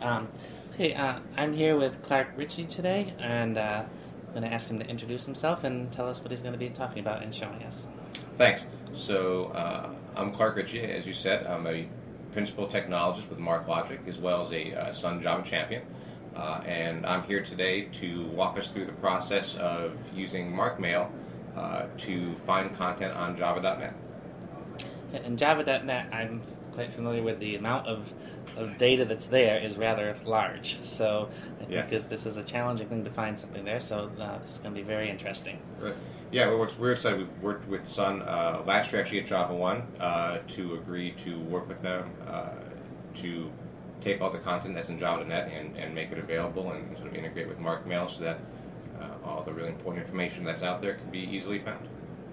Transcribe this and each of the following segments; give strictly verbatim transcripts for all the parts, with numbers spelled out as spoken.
Um, okay, uh, I'm here with Clark Ritchie today, and uh, I'm going to ask him to introduce himself and tell us what he's going to be talking about and showing us. Thanks. So uh, I'm Clark Ritchie, as you said. I'm a principal technologist with MarkLogic, as well as a uh, Sun Java champion. Uh, and I'm here today to walk us through the process of using MarkMail uh, to find content on java dot net. In java dot net, I'm quite familiar with the amount of, of data that's there is rather large. So I think Yes. that this is a challenging thing to find something there, so uh, this is going to be very interesting. Right. Yeah, we're, we're excited. We've worked with Sun uh, last year actually at Java one uh, to agree to work with them uh, to take all the content that's in java dot net and, and make it available and sort of integrate with MarkMail so that uh, all the really important information that's out there can be easily found.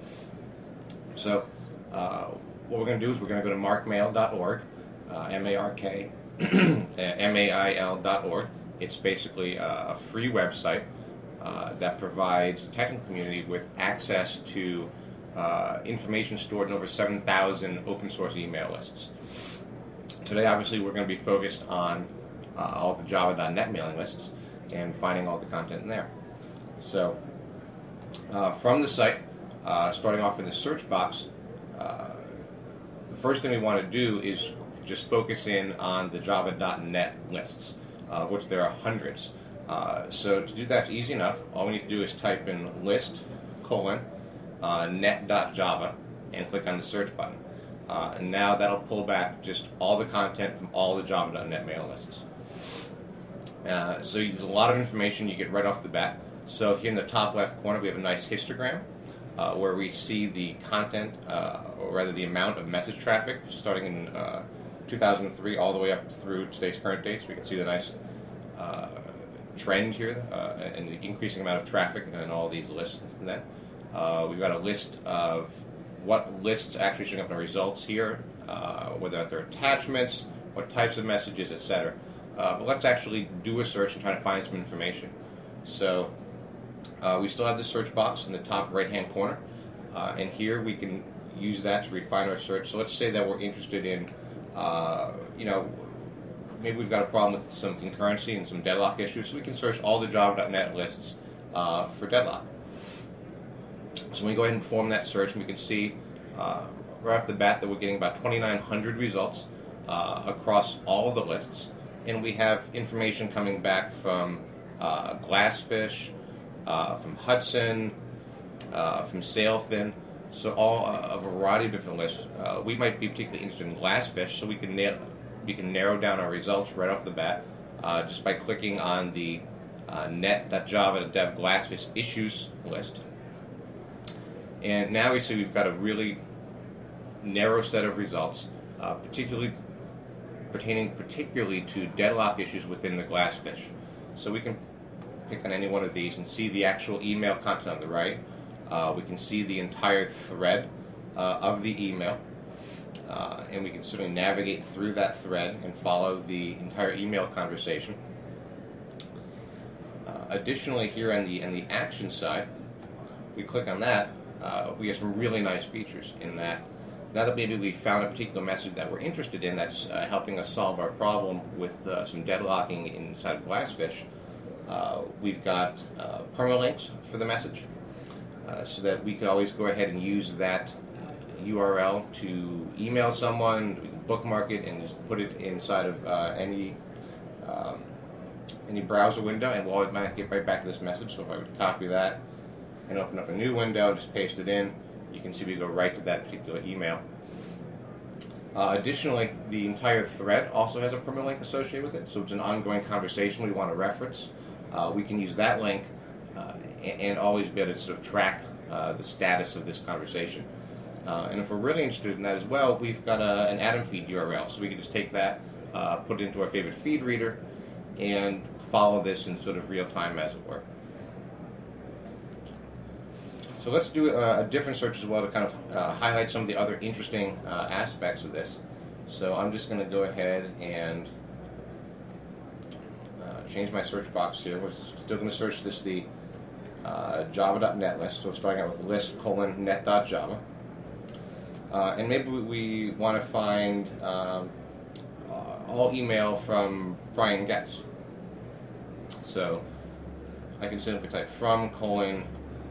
So uh, what we're going to do is we're going to go to markmail dot org, uh, M A R K M A I L dot org. It's basically a free website uh, that provides the technical community with access to uh, information stored in over seven thousand open source email lists. Today, obviously, we're going to be focused on uh, all the java dot net mailing lists and finding all the content in there. So, uh, from the site, uh, starting off in the search box, uh, the first thing we want to do is just focus in on the java dot net lists, uh, of which there are hundreds. Uh, so to do that easy enough, all we need to do is type in list colon uh, net dot java and click on the search button. Uh, and now that'll pull back just all the content from all the java dot net mail lists. Uh, so there's a lot of information you get right off the bat. So here in the top left corner we have a nice histogram uh, where we see the content, uh, or rather the amount of message traffic starting in uh, two thousand three all the way up through today's current date. So we can see the nice uh, trend here uh, and the increasing amount of traffic in all these lists. And then uh, we've got a list of what lists actually showing up in the results here, uh, whether they're attachments, what types of messages, et cetera. Uh, but let's actually do a search and try to find some information. So uh, we still have the search box in the top right-hand corner, uh, and here we can use that to refine our search. So let's say that we're interested in, uh, you know, maybe we've got a problem with some concurrency and some deadlock issues, so we can search all the java dot net lists uh, for deadlock. So we go ahead and perform that search, and we can see uh, right off the bat that we're getting about twenty-nine hundred results uh, across all of the lists. And we have information coming back from uh, Glassfish, uh, from Hudson, uh, from Sailfin, so all uh, a variety of different lists. Uh, we might be particularly interested in Glassfish, so we can nail, we can narrow down our results right off the bat uh, just by clicking on the uh, net dot java dot dev Glassfish issues list. And now we see we've got a really narrow set of results, uh, particularly pertaining particularly to deadlock issues within the Glassfish. So we can pick on any one of these and see the actual email content on the right. Uh, we can see the entire thread uh, of the email, uh, and we can sort of navigate through that thread and follow the entire email conversation. Uh, additionally, here on the on the action side, we click on that. Uh, we have some really nice features in that. Now that maybe we found a particular message that we're interested in that's uh, helping us solve our problem with uh, some deadlocking inside of Glassfish, uh, we've got uh, permalinks for the message uh, so that we could always go ahead and use that U R L to email someone, we can bookmark it and just put it inside of uh, any um, any browser window, and we'll automatically get right back to this message. So if I would copy that and open up a new window, just paste it in, you can see we go right to that particular email. Uh, additionally, the entire thread also has a permalink associated with it, so it's an ongoing conversation we want to reference. Uh, we can use that link uh, and, and always be able to sort of track uh, the status of this conversation. Uh, and if we're really interested in that as well, we've got a, an Atom feed U R L, so we can just take that, uh, put it into our favorite feed reader, and follow this in sort of real time, as it were. So let's do a, a different search as well to kind of uh, highlight some of the other interesting uh, aspects of this. So I'm just going to go ahead and uh, change my search box here. We're still going to search this the uh, java dot net list, so starting out with list colon net dot java. Uh, and maybe we, we want to find um, uh, all email from Brian Getz. So I can simply type from colon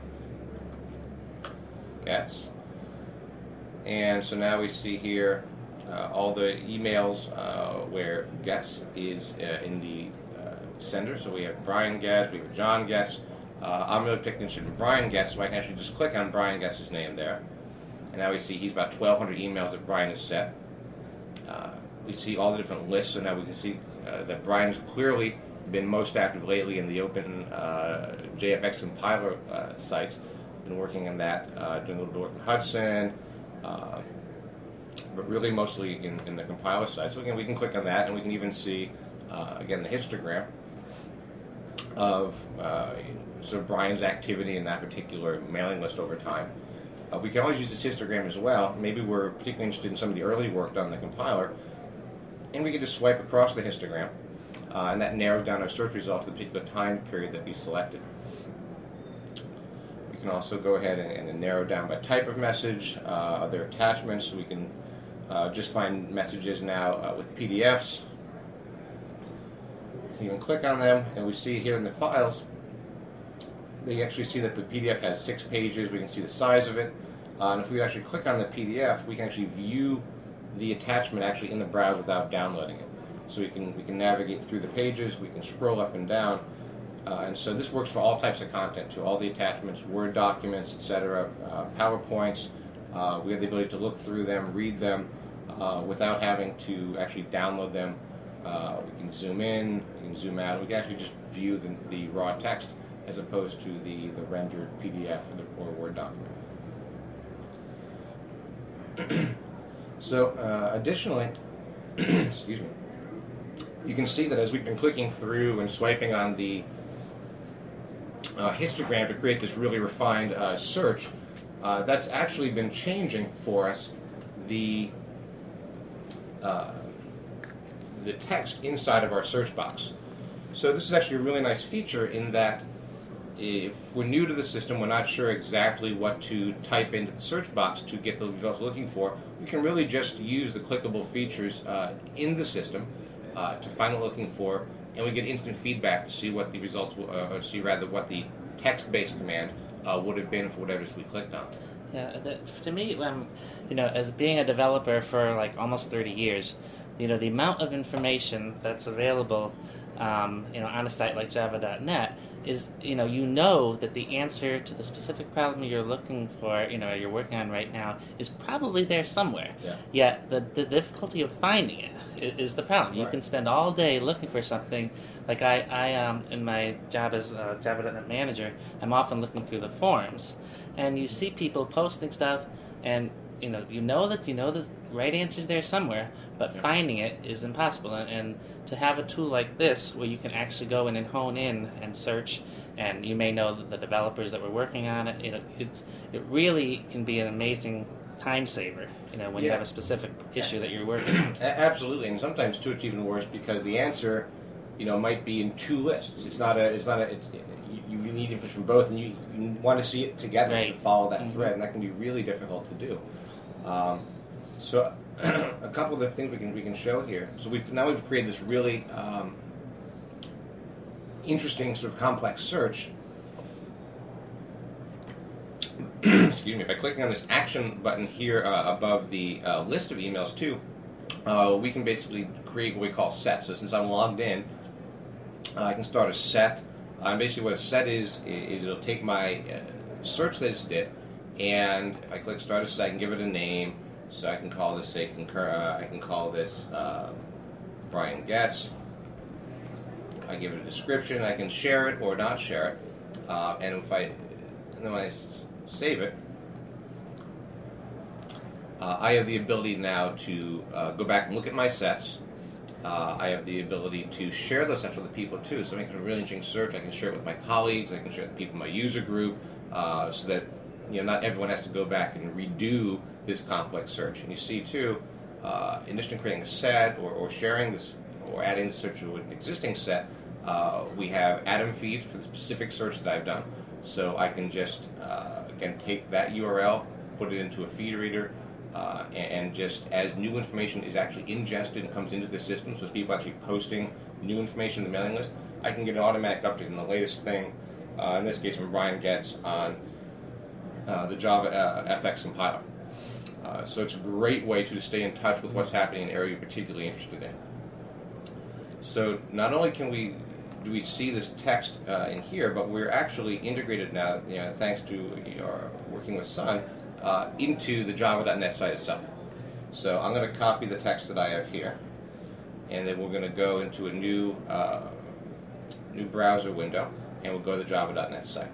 Getz. And so now we see here uh, all the emails uh, where Getz is uh, in the uh, sender. So we have Brian Getz, we have John Getz. Uh, I'm really picking interested in Brian Getz, so I can actually just click on Brian Getz's name there. And now we see he's about twelve hundred emails that Brian has set. Uh, we see all the different lists, so now we can see uh, that Brian's clearly been most active lately in the open uh, J F X compiler uh, sites. Been working on that, uh, doing a little bit of work in Hudson, uh, but really mostly in, in the compiler side. So again, we can click on that, and we can even see, uh, again, the histogram of uh, so Brian's activity in that particular mailing list over time. Uh, we can always use this histogram as well. Maybe we're particularly interested in some of the early work done in the compiler, and we can just swipe across the histogram, uh, and that narrows down our search result to the particular time period that we selected. We can also go ahead and, and narrow down by type of message, uh, other attachments. So we can uh, just find messages now uh, with P D Fs. We can even click on them, and we see here in the files, they actually see that the P D F has six pages. We can see the size of it. Uh, and if we actually click on the P D F, we can actually view the attachment actually in the browser without downloading it. So we can we can navigate through the pages. We can scroll up and down. Uh, and so this works for all types of content, too. All the attachments, Word documents, et cetera, uh, PowerPoints. Uh, we have the ability to look through them, read them, uh, without having to actually download them. Uh, we can zoom in, we can zoom out. We can actually just view the, the raw text as opposed to the, the rendered P D F or, the, or Word document. So, uh, additionally, excuse me, you can see that as we've been clicking through and swiping on the uh, histogram to create this really refined uh, search, uh, that's actually been changing for us the uh, the text inside of our search box. So this is actually a really nice feature in that if we're new to the system, we're not sure exactly what to type into the search box to get the results we're looking for, we can really just use the clickable features uh, in the system uh, to find what we're looking for, and we get instant feedback to see what the results, will, uh, or see rather what the text-based command uh, would have been for whatever we clicked on. Yeah, the, to me, um, you know, as being a developer for like almost thirty years, you know, the amount of information that's available, um, you know, on a site like Java dot net is, you know, you know that the answer to the specific problem you're looking for, you know, you're working on right now is probably there somewhere. Yeah. Yet the, the difficulty of finding it is, is the problem. You Right. can spend all day looking for something. Like I, I um, in my job as a Java dot net manager, I'm often looking through the forums, and you see people posting stuff, and you know, you know that you know the right answer's there somewhere, but Yeah. finding it is impossible. And, and to have a tool like this, where you can actually go in and hone in and search, and you may know the developers that were working on it, you know, it's it really can be an amazing time saver. You know, when you Yeah. have a specific issue that you're working on. A- Absolutely, and sometimes too it's even worse because the answer, you know, might be in two lists. It's not a. It's not a. It's, you, you need information from both, and you, you want to see it together Right. to follow that Mhm. thread, and that can be really difficult to do. Um, so, a couple of the things we can we can show here. So we've now we've created this really um, interesting sort of complex search. Excuse me. By clicking on this action button here uh, above the uh, list of emails too, uh, we can basically create what we call sets. So since I'm logged in, uh, I can start a set. Uh, and basically what a set is, is it'll take my uh, search that I just did, and if I click start a set, I can give it a name. So I can call this, say, concur, uh, I can call this uh, Brian Getz. I give it a description. I can share it or not share it. Uh, and if I, and then when I s- save it, uh, I have the ability now to uh, go back and look at my sets. Uh, I have the ability to share those sets with other people too. So I make a really interesting search. I can share it with my colleagues. I can share it with people in my user group, uh, so that you know not everyone has to go back and redo this complex search. And you see too, uh, in addition to creating a set or, or sharing this or adding the search to an existing set, uh, we have Atom feeds for the specific search that I've done. So I can just uh, again take that U R L, put it into a feed reader, Uh, and, and just as new information is actually ingested and comes into the system, so as people actually posting new information in the mailing list, I can get an automatic update on the latest thing, uh, in this case from Brian Getz, on uh, the Java uh, F X compiler. Uh, so it's a great way to stay in touch with what's happening in an area you're particularly interested in. So not only can we do we see this text uh, in here, but we're actually integrated now, you know, thanks to our working with Sun, uh, into the java dot net site itself. So I'm going to copy the text that I have here, and then we're going to go into a new uh, new browser window, and we'll go to the java dot net site.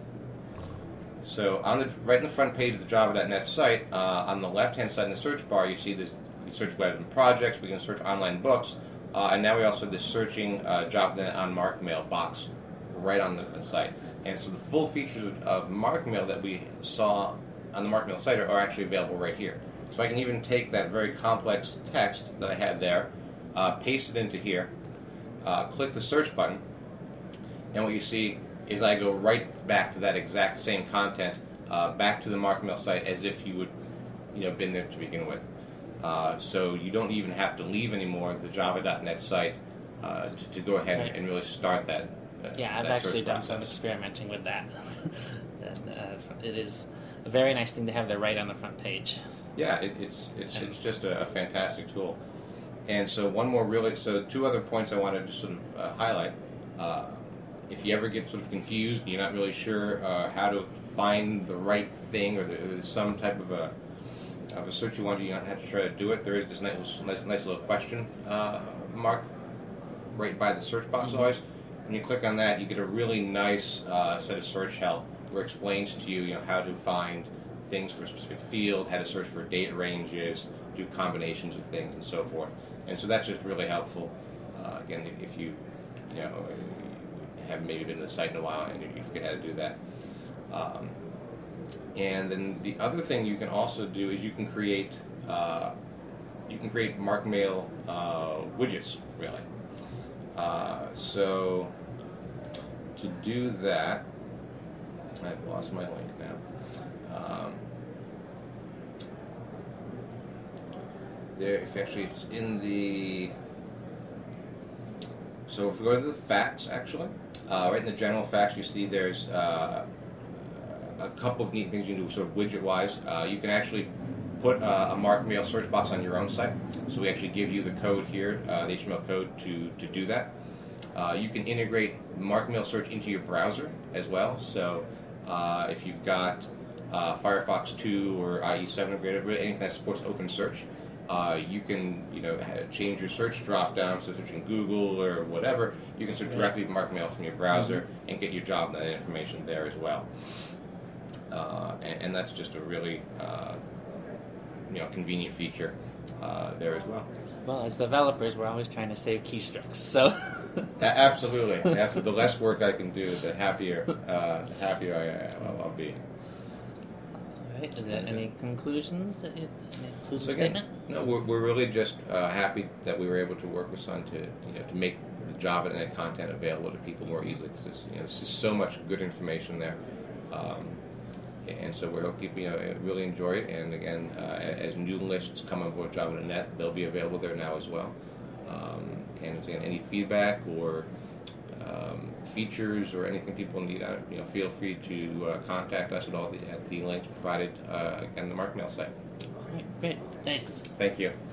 So on the right in the front page of the java dot net site, uh, on the left-hand side in the search bar, you see this. We can search web and projects. We can search online books, uh, and now we also have this searching uh, Java dot net on MarkMail box right on the, the site. And so the full features of, of MarkMail that we saw on the MarkMail site are, are actually available right here. So I can even take that very complex text that I had there, uh, paste it into here, uh, click the search button, and what you see is I go right back to that exact same content, uh, back to the MarkMail site as if you would, you know, been there to begin with. Uh, so you don't even have to leave anymore the java dot net site uh, to, to go ahead and, and really start that. Uh, yeah, I've that actually done process. some experimenting with that. and, uh, it is a very nice thing to have there right on the front page. Yeah, it, it's it's it's just a, a fantastic tool. And so one more really, so two other points I wanted to sort of uh, highlight. Uh, if you ever get sort of confused and you're not really sure uh, how to find the right thing, or there's some type of a of a search you want to, you don't have to try to do it, there is this nice nice, nice little question uh, mark right by the search box. Mm-hmm. Always, when you click on that, you get a really nice uh, set of search help where it explains to you, you know, how to find things for a specific field, how to search for date ranges, do combinations of things, and so forth. And so that's just really helpful. Uh, again, if you, you know, haven't maybe been to the site in a while and you forget how to do that. Um, and then the other thing you can also do is you can create uh, you can create MarkMail uh, widgets, really. Uh, so to do that, I've lost my link now. Um, there, if actually it's in the, so if we go to the facts, actually, uh, right in the general facts, you see there's uh, a couple of neat things you can do, sort of widget-wise. Uh, you can actually put uh, a MarkMail search box on your own site. So we actually give you the code here, uh, the H T M L code to, to do that. Uh, you can integrate MarkMail search into your browser as well. So uh, if you've got uh, Firefox two or I E seven upgraded, anything that supports open search, uh, you can, you know, change your search drop-down, so searching Google or whatever, you can search directly with MarkMail from your browser mm-hmm. and get your job that information there as well. Uh, and, and that's just a really uh, you know, convenient feature uh, there as well. Well, as developers, we're always trying to save keystrokes, so... A- absolutely. That's the less work I can do, the happier, uh, the happier I, I'll, I'll be. All right. Is there any conclusions that you any conclusion So again, statement? no, we're, we're really just uh, happy that we were able to work with Sun to, you know, to make the Java dot net content available to people more easily, because it's, you know, there's just so much good information there. Um, And so we hope people, you know, really enjoy it. And again, uh, as new lists come on board Java dot net, they'll be available there now as well. Um, and again, any feedback or um, features or anything people need, uh, you know, feel free to uh, contact us at all the, at the links provided uh, again the MarkMail site. All right, great. Thanks. Thank you.